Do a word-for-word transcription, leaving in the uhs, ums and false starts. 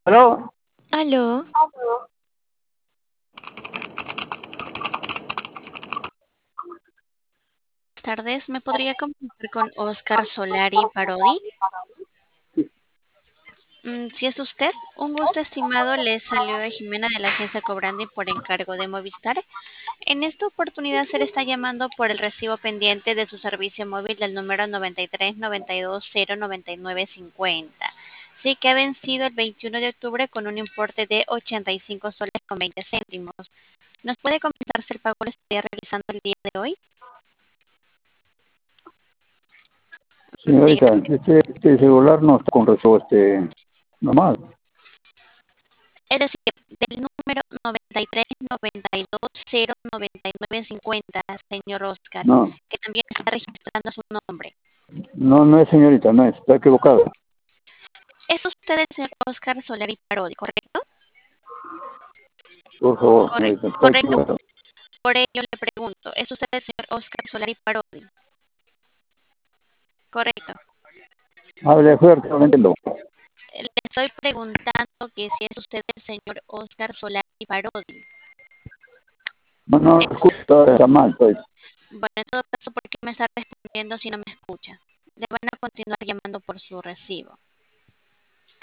¿Aló? Aló, Buenas tardes, ¿me podría comunicar con Oscar Solari Parodi? Mm, si es usted, un gusto estimado, le salió de Jimena de la agencia Cobrandi por encargo de Movistar. En esta oportunidad se le está llamando por el recibo pendiente de su servicio móvil del número noventa y tres noventa y dos cero noventa y nueve cincuenta. Sí, que ha vencido el veintiuno de octubre con un importe de ochenta y cinco soles con veinte céntimos. ¿Nos puede comentar si el pago lo estaría realizando el día de hoy? Señorita, Dígame. este, este celular no está con rezo, este, nomás. Es decir, del número noventa y tres noventa y dos cero noventa y nueve cincuenta, señor Oscar, No, que también está registrando su nombre. no, no es señorita, no es, está equivocada. ¿Es usted el señor Oscar Solari Parodi, correcto? Por favor, Corre- señorita, está correcto. equivocada. Por ello le pregunto, ¿es usted el señor Oscar Solari Parodi? Correcto. Hable fuerte, no lo entiendo. Le estoy preguntando que si es usted el señor Oscar Solari Parodi. No, no, Es- escucha, está mal, pues. bueno, en todo caso, ¿por qué me está respondiendo si no me escucha? Le van a continuar llamando por su recibo.